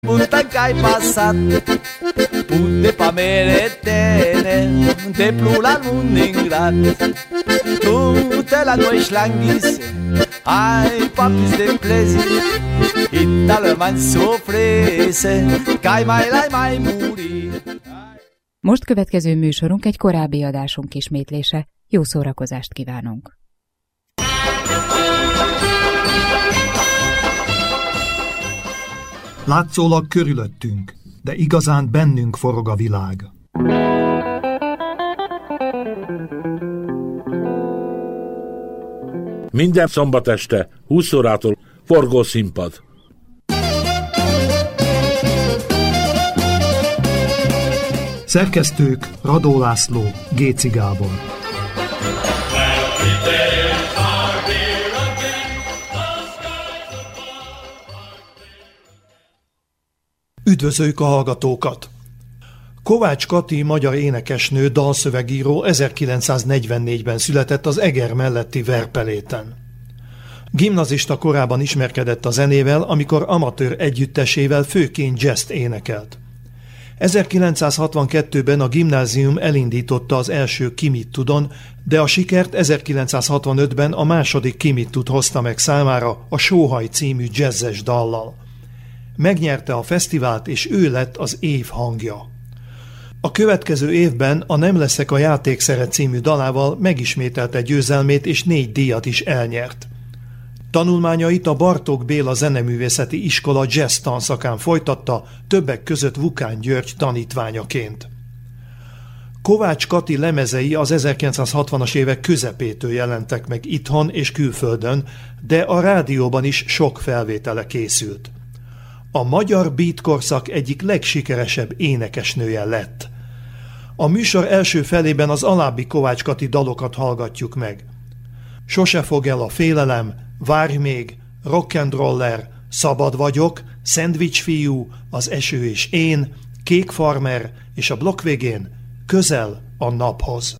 Preguntan que hay passat, punte pa meretene, de plural mun ingrat. Tutte la noix languisse, ai papis de plezir, italman sofrese, kai mai muri. Most következő műsorunk egy korábbi adásunk ismétlése. Jó szórakozást kívánunk! Látszólag körülöttünk, de igazán bennünk forog a világ. Minden szombat este, 20 órától forgószínpad. Szerkesztők Radó László, Géci Gábor. Üdvözöljük a hallgatókat! Kovács Kati magyar énekesnő, dalszövegíró 1944-ben született az Eger melletti Verpeléten. Gimnazista korában ismerkedett a zenével, amikor amatőr együttesével főként jazzt énekelt. 1962-ben a gimnázium elindította az első Ki mit tudon, de a sikert 1965-ben a második Ki mit tud hozta meg számára a Sóhaj című jazzes dallal. Megnyerte a fesztivált, és ő lett az év hangja. A következő évben a Nem leszek a játékszere című dalával megismételte győzelmét, és 4 díjat is elnyert. Tanulmányait a Bartók Béla Zeneművészeti Iskola jazz tanszakán folytatta, többek között Vukán György tanítványaként. Kovács Kati lemezei az 1960-as évek közepétől jelentek meg itthon és külföldön, de a rádióban is sok felvétele készült. A magyar beat korszak egyik legsikeresebb énekesnője lett. A műsor első felében az alábbi Kovács Kati dalokat hallgatjuk meg. Sose fog el a félelem, Várj még, Rock'n'Roller, Szabad vagyok, Szendvics fiú, Az eső és én, Kék farmer, és a blokk végén Közel a naphoz.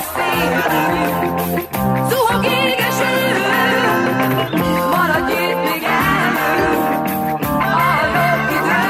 szél, zuhog éges ő, maradj itt még elő, a jobb idő.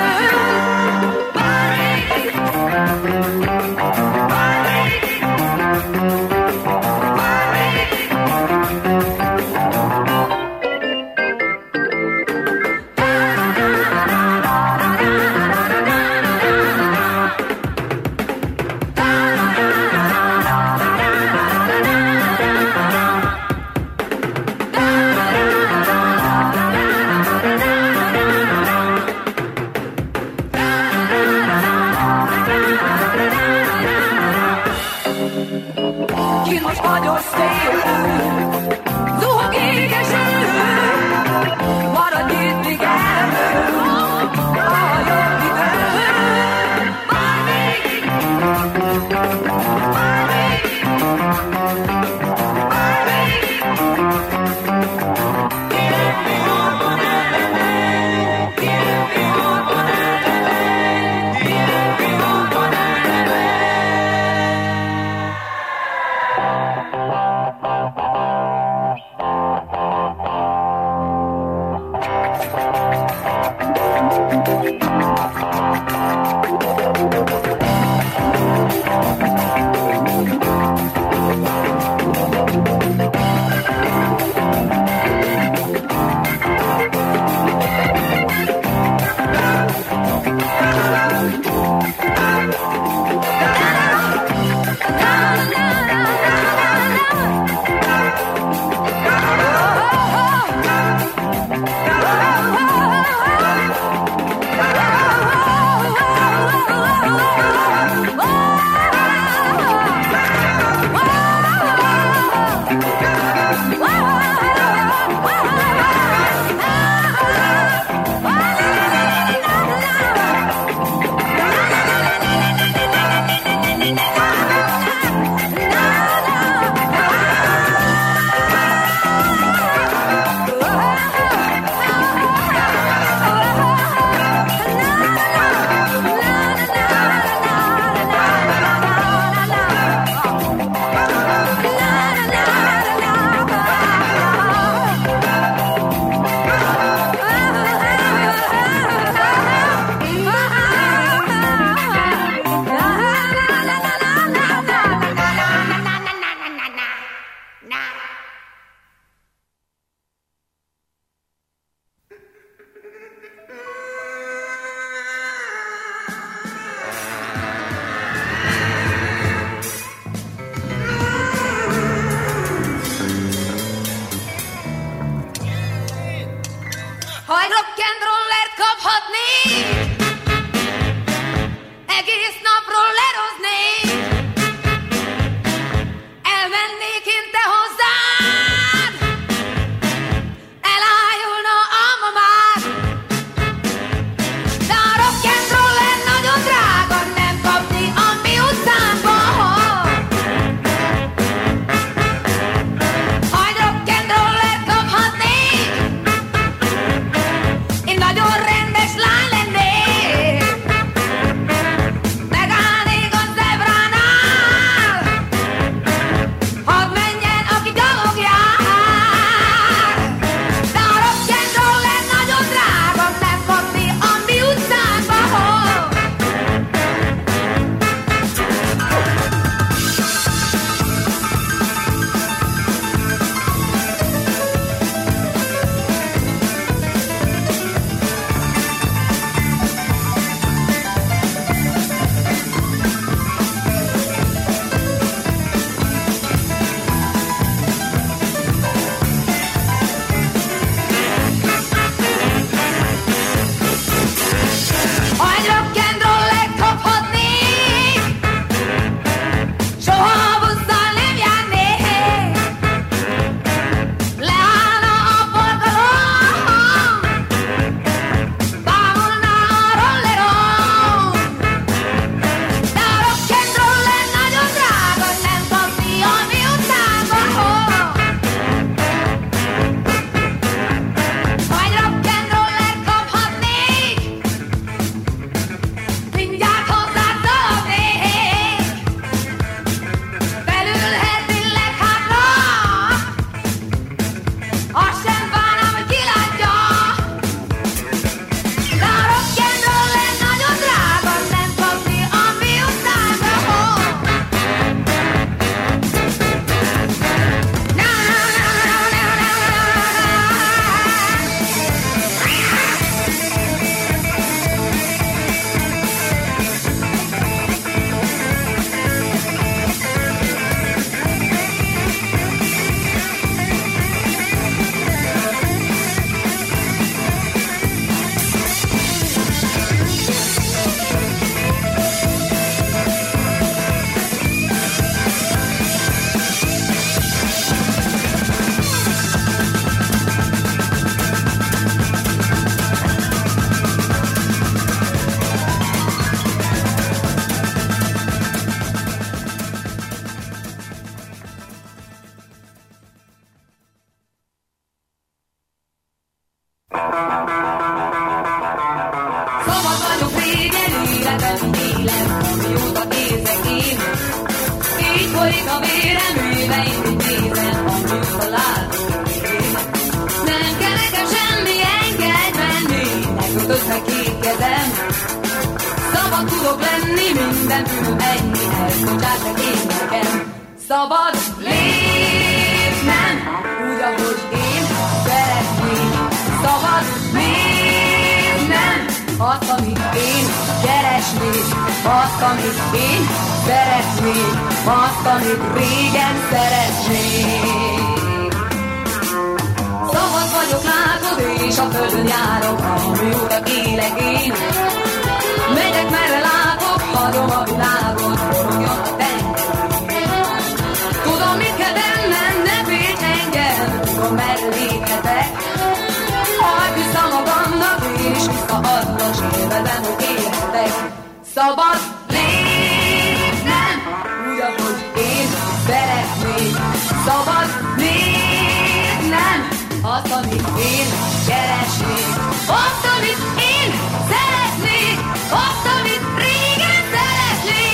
Ha egy rock'n'rollert kaphatnék, egész nap rolleroznék, elmennék én te hozzád, elájulna almamád. De a rock'n'roller nagyon drága, nem kapni a mi utcánkba. Ha egy rock'n'rollert kaphatnék, én nagyon rendes lány lennék. folyik a vérem, éveim, így nézem, amit a látom én. Nem kell nekem semmi, engedj menni, megkötött meg két kezem. Szabad tudok lenni, minden bűnöm ennyi, elbocsáss meg én nekem. Szabad lépnem, úgy, ahogy én szeretnék. Szabad lépnem, azt, amit én keresnék. Azt, amit én szeretnék. Azt, amit régen szeretnék. Szabad vagyok, látod, és a földön járok, amióta élek én. Megyek, merre látok, hagyom a világot, forogjon a tenger. Tudom, mit kell tennem, ne félj engem, tudom, merre léphetek. Hagyd vissza magamnak, én is visszaadlak, s élvezem, hogy élhetek. Szabad lépnem, úgy, ahogy én szeretnék. Szabad lépnem, azt, amit én keresnék. Azt, amit én szeretnék. Azt, amit régen szeretnék.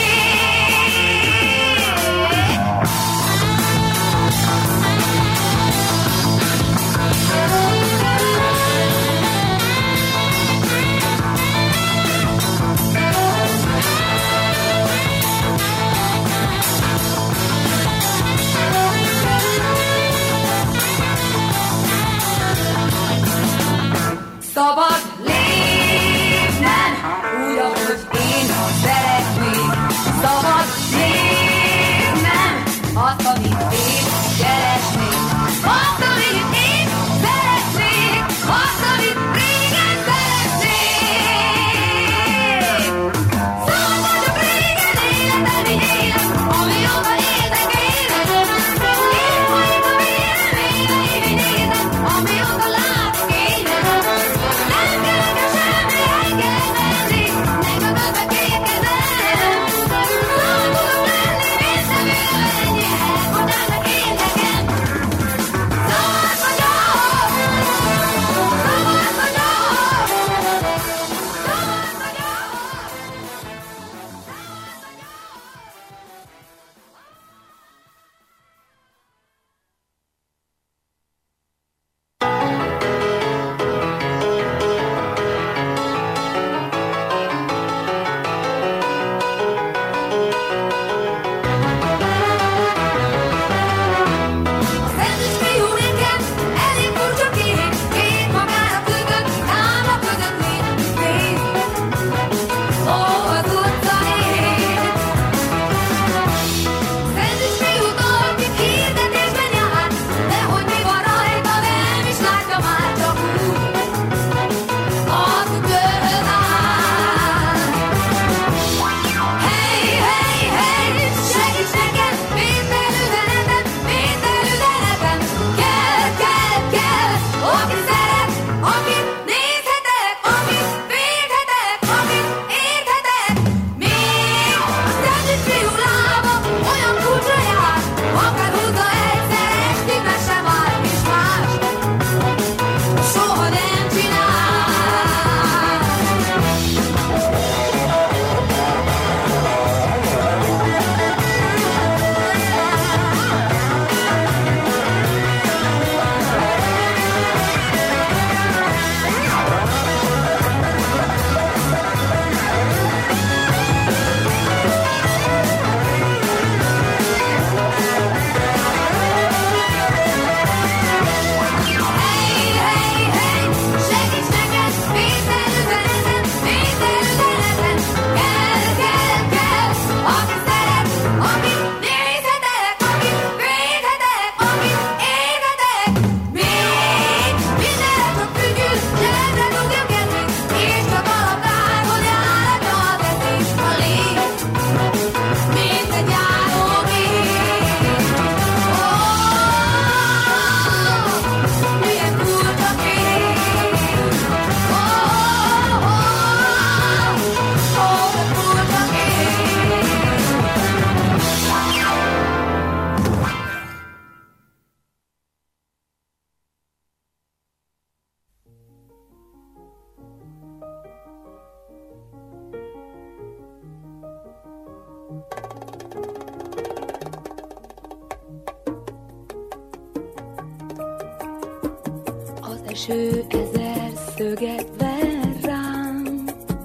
eső ezer szöget ver rám,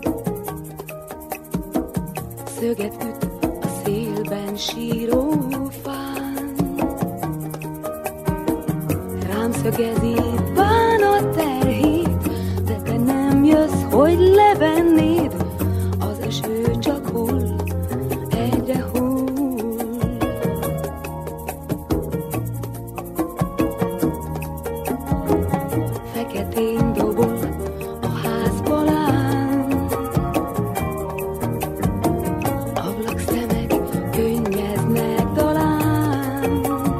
szöget üt a szélben síró fán, rám szögezi bánat terhét, de te nem jössz, hogy levennéd, az eső csak hull, egyre hull. Feketén dobol a ház falán, ablakszemek könnyeznek talán,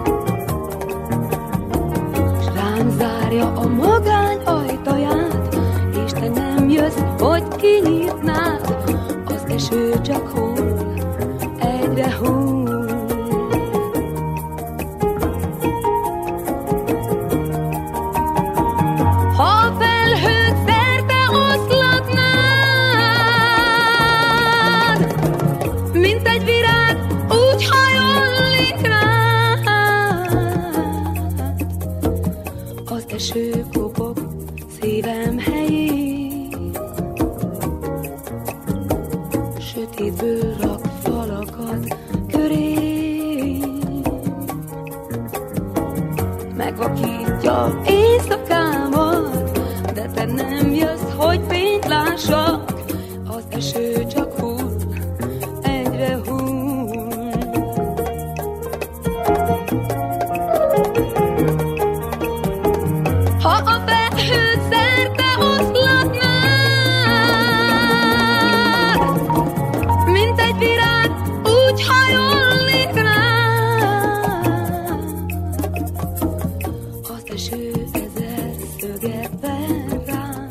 s rám zárja a magány ajtaját, és te nem jössz, hogy kinyitnád, az eső csak hull, egyre hull. Eső kopog szívem helyén, sötétből rak falakat körém, megvakítja éjszakámat, de te nem jössz, hogy fényt lássak, az eső csak hull, egyre hull. Ha a felhőt szerte oszlatnád, mint egy virág, úgy hajolnék rád, az eső ezer szöget ver rám,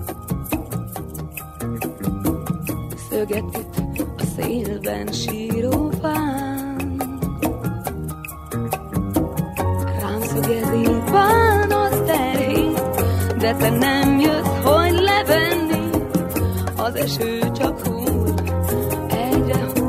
szöget üt a szélben síró fán, rám szögezi bánat terhét, de te nem jössz, hogy levenni, az eső csak hull, egyre hull.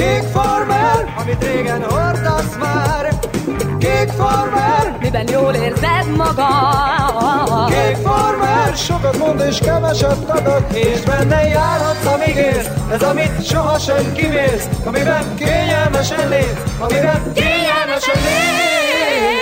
Kék farmer, amit régen hordasz már. Kék farmer, miben jól érzed magad. Kék farmer, sokat mond és keveset adod, és benne járhatsz, amíg élsz. Ez amit sohasem kimész, amiben kényelmesen létsz, amiben kényelmesen létsz.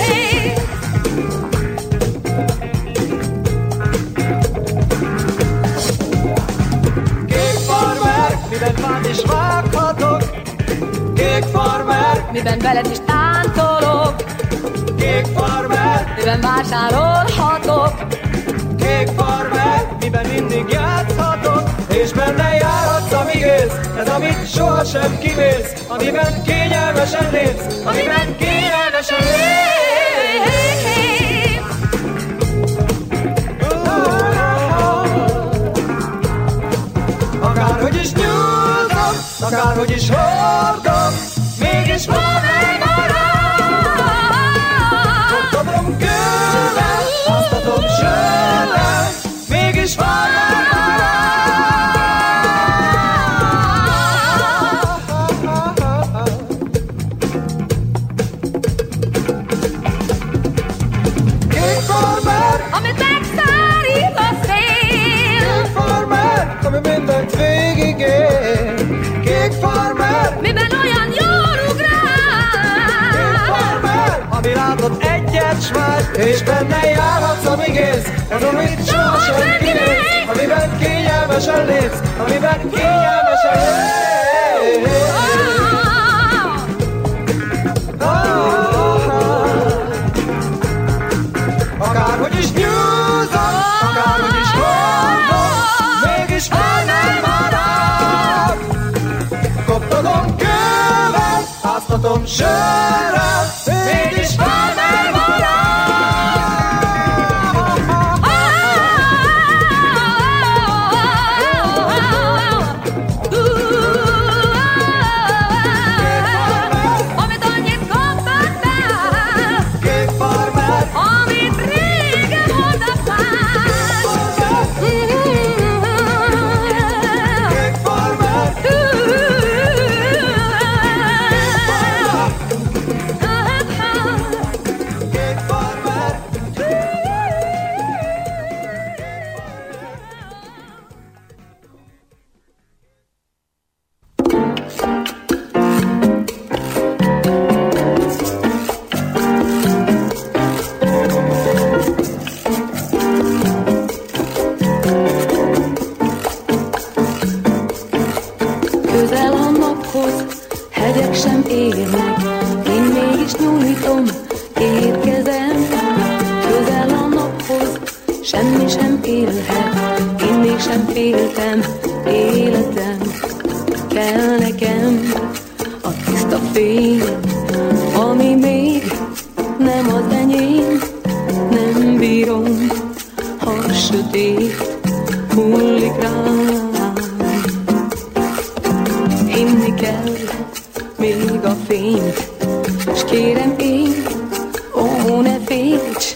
Kék farmer, miben vád is vághatok. Kék farmer, miben veled is táncolok. Kék farmer, miben vásárolhatok. Kék farmer, miben mindig játszhatok, és benne járhatsz, amíg élsz. Ez amit sohasem kimész, amiben kényelmesen lépsz, amiben kényelmesen lépsz. Akárhogy is nyújtom, akárhogy is hordom, mégis farmer marad. Fogtatom kővel, áztatom sörrel, mégis farmer marad. Kék farmer, amit megszárít a szél. kék farmer, ami mindent végigél. Kék farmer, miben olyan jól ugrál. kék farmer, ami látott egyet s már, és benne járhatsz, amíg élsz. Ez amit sohasem kimész, amiben kényelmesen lépsz, amiben kényelmesen lépsz. Akárhogy is nyújtom, akárhogy is hordom, mégis farmer marad. Koptatom kővel, áztatom sörrel, mégis farmer marad. Amit annyit kaptál, Kék farmer, amit régen hordoztál. kék farmer, kék farmer. Közel a naphoz, hegyek sem érnek, én mégis nyújtom két kezem. Közel a naphoz, semmi sem élhet, én mégsem féltem, életem. Kell nekem a tiszta fény, ami még nem az enyém. Nem bírom, ha sötét hullik rám. Hinni kell még a fényt, s kérem én, ó ne félts,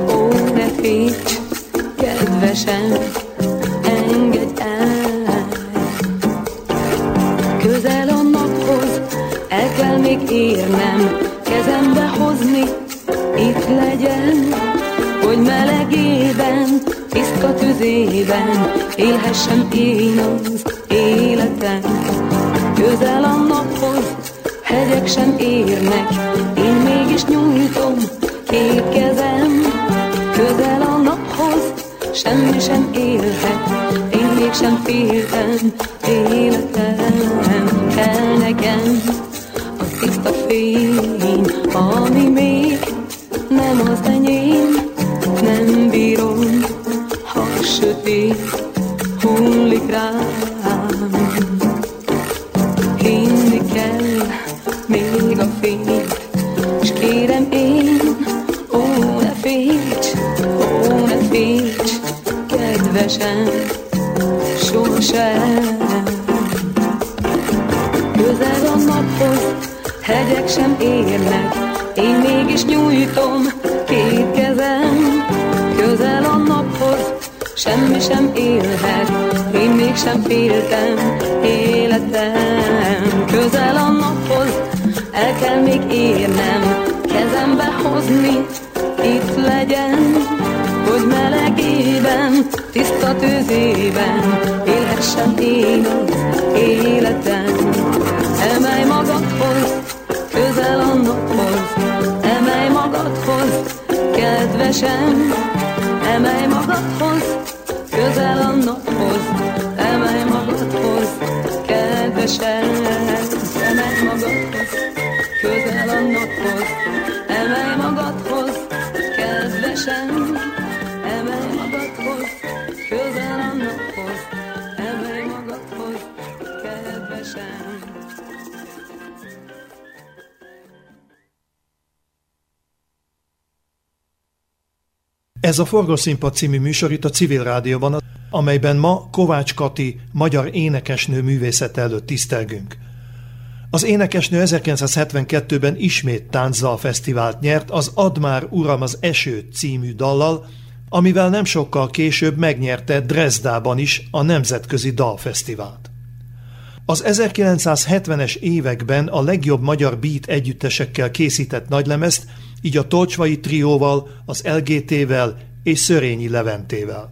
kedvesem, engedj el. Közel a naphoz, el kell még érnem, kezembe hozni, itt legyen, hogy melegében, tiszta tüzében élhessem én az életem. Közel a naphoz, hegyek sem érnek, én mégis nyújtom két kezem. Közel a naphoz, semmi sem élhet, én mégsem féltem, életem. Kell nekem a tiszta fény, ami még nem az enyém. Nem bírom, ha sötét hullik rám. Hinni kell még a fényt, s kérem én, ó ne félts, kedvesem, sosem. Közel a naphoz, hegyek sem érnek, én mégis nyújtom két kezem. Közel a naphoz, semmi sem élhet, én mégsem féltem életem. Közel a naphoz, el kell még érnem, kezembe hozni, itt legyen, hogy melegében, tiszta tűzében élhessem én az életem. Emelj magadhoz, közel a naphoz, emelj magadhoz, kedvesem. Emelj magadhoz, közel a naphoz, emelj magadhoz, kedvesem. Emelj magadhoz, közel a naphoz, emelj magadhoz, kedvesem. Emelj magadhoz, közel a naphoz, emelj magadhoz, kedvesem. Ez a Forgószínpad című műsor itt a Civil Rádióban, amelyben ma Kovács Kati magyar énekesnő művészete előtt tisztelgünk. Az énekesnő 1972-ben ismét táncdalfesztivált nyert az Add már uram az esőt című dallal, amivel nem sokkal később megnyerte Dresdában is a Nemzetközi Dalfesztivált. Az 1970-es években a legjobb magyar beat együttesekkel készített nagylemezt, így a Tolcsvai Trióval, az LGT-vel és Szörényi Leventével.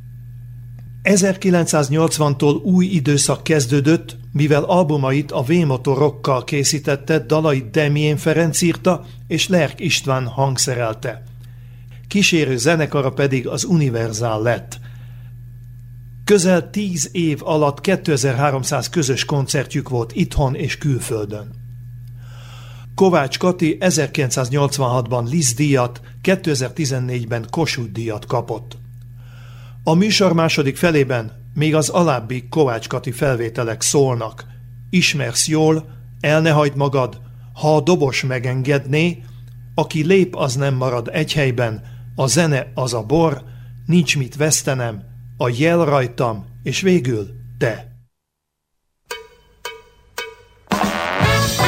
1980-tól új időszak kezdődött, mivel albumait a V-Motor Rockkal készítette, dalait Demjén Ferenc írta és Lerk István hangszerelte. Kísérő zenekara pedig az Univerzál lett. Közel 10 év alatt 2300 közös koncertjük volt itthon és külföldön. Kovács Kati 1986-ban Liszt-díjat, 2014-ben Kossuth-díjat kapott. A műsor második felében még az alábbi Kovács Kati felvételek szólnak. Ismersz jól, el ne hagyd magad, ha a dobos megengedné, aki lép, az nem marad egy helyben, a zene az a bor, nincs mit vesztenem, a jel rajtam, és végül te.